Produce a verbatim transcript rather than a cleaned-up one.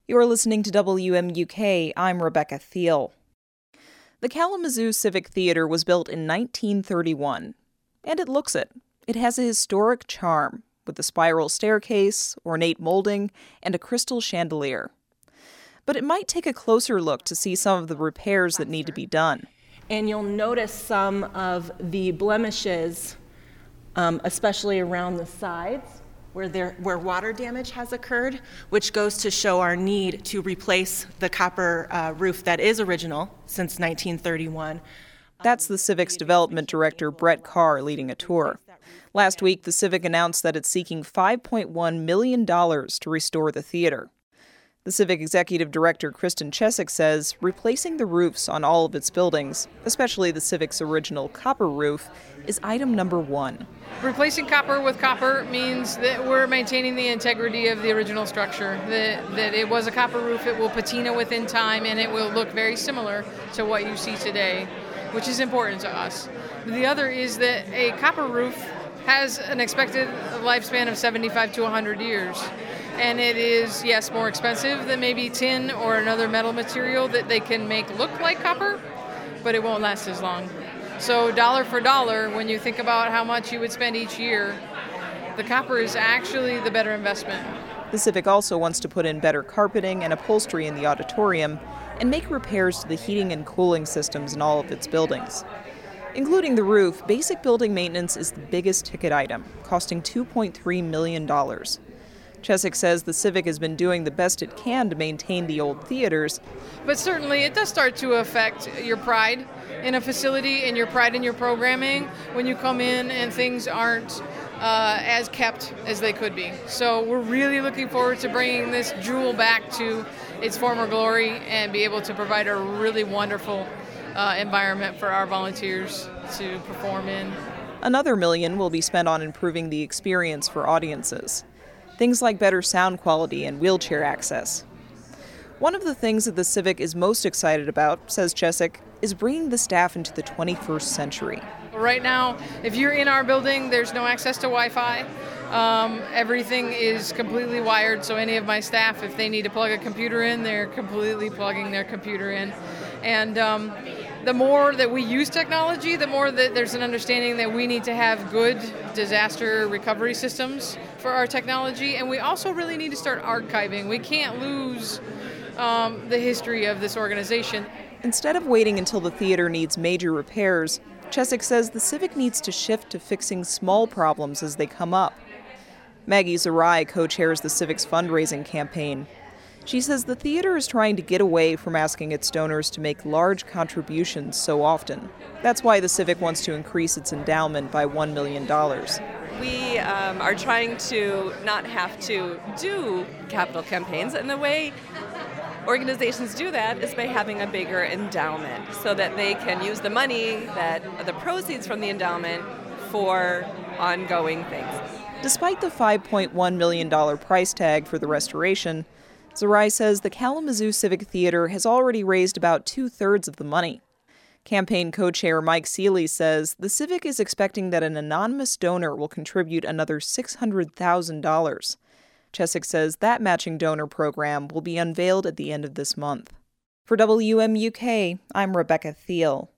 You're listening to W M U K. I'm Rebecca Thiel. The Kalamazoo Civic Theater was built in nineteen thirty-one, and it looks it. It has a historic charm, with a spiral staircase, ornate molding, and a crystal chandelier. But it might take a closer look to see some of the repairs that need to be done. And you'll notice some of the blemishes, um, especially around the sides, where there where water damage has occurred, which goes to show our need to replace the copper uh, roof that is original since nineteen thirty-one. That's the Civic's development director, Brett Carr, leading a tour. Last week, the Civic announced that it's seeking five point one million dollars to restore the theater. The Civic Executive Director, Kristen Chesick, says replacing the roofs on all of its buildings, especially the Civic's original copper roof, is item number one. Replacing copper with copper means that we're maintaining the integrity of the original structure, that, that it was a copper roof, it will patina within time, and it will look very similar to what you see today, which is important to us. The other is that a copper roof has an expected lifespan of seventy-five to one hundred years. And it is, yes, more expensive than maybe tin or another metal material that they can make look like copper, but it won't last as long. So dollar for dollar, when you think about how much you would spend each year, the copper is actually the better investment. The Civic also wants to put in better carpeting and upholstery in the auditorium and make repairs to the heating and cooling systems in all of its buildings. Including the roof, basic building maintenance is the biggest ticket item, costing two point three million dollars. Chesick says the Civic has been doing the best it can to maintain the old theaters. But certainly it does start to affect your pride in a facility and your pride in your programming when you come in and things aren't uh, as kept as they could be. So we're really looking forward to bringing this jewel back to its former glory and be able to provide a really wonderful uh, environment for our volunteers to perform in. Another million will be spent on improving the experience for audiences. Things like better sound quality and wheelchair access. One of the things that the Civic is most excited about, says Chesick, is bringing the staff into the twenty-first century. Right now, if you're in our building, there's no access to Wi-Fi. Um, everything is completely wired, so any of my staff, if they need to plug a computer in, they're completely plugging their computer in. And um, the more that we use technology, the more that there's an understanding that we need to have good disaster recovery systems for our technology, and we also really need to start archiving. We can't lose um, the history of this organization. Instead of waiting until the theater needs major repairs, Chesick says the Civic needs to shift to fixing small problems as they come up. Maggie Zarai co-chairs the Civic's fundraising campaign. She says the theater is trying to get away from asking its donors to make large contributions so often. That's why the Civic wants to increase its endowment by one million dollars. We um, are trying to not have to do capital campaigns, and the way organizations do that is by having a bigger endowment so that they can use the money, that the proceeds from the endowment, for ongoing things. Despite the five point one million dollars price tag for the restoration, Zarai says the Kalamazoo Civic Theater has already raised about two-thirds of the money. Campaign co-chair Mike Seeley says the Civic is expecting that an anonymous donor will contribute another six hundred thousand dollars. Chesick says that matching donor program will be unveiled at the end of this month. For W M U K, I'm Rebecca Thiel.